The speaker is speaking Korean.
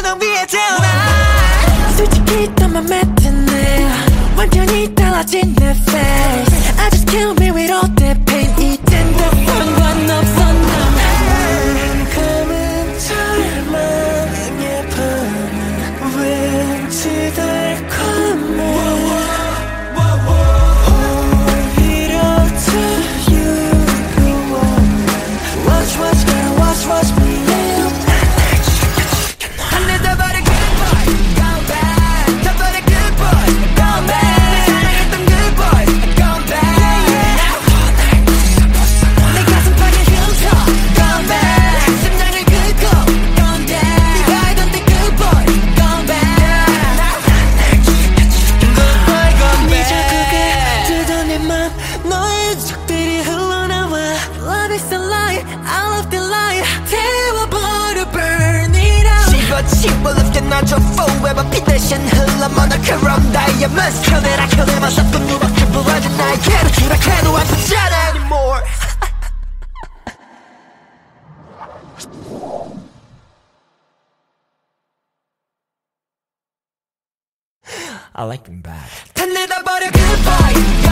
넌 위해 태어나 솔직히 더 맘에 드네 완전히 달라진 내 face I just kill me with all that pain 이젠 더 상관없어 난 감은 잘만 예쁜 왠지 달콤해 Watch me I never but a good boy Gone bad 더 but a good boy Gone bad 사랑했던 good boy Gone bad 내 가슴팍에 흉터 Gone bad 심장을 긁고 Gone bad 네가 알던 때 good boy Gone bad Good boy gone bad 네 자국에 뜨던 내 맘 너의 적들이 흘러나와 Love is a lie I love the lie 태워버려 burn it out 씹어 lep게 놔줘 forever 빛 대신 흘러 모노크롬 diamonds 켜내라 켜내 마셨던 누밖에 부러진 나에게는 추락해도 아프잖아 anymore I like being bad 다 내다버려 good boy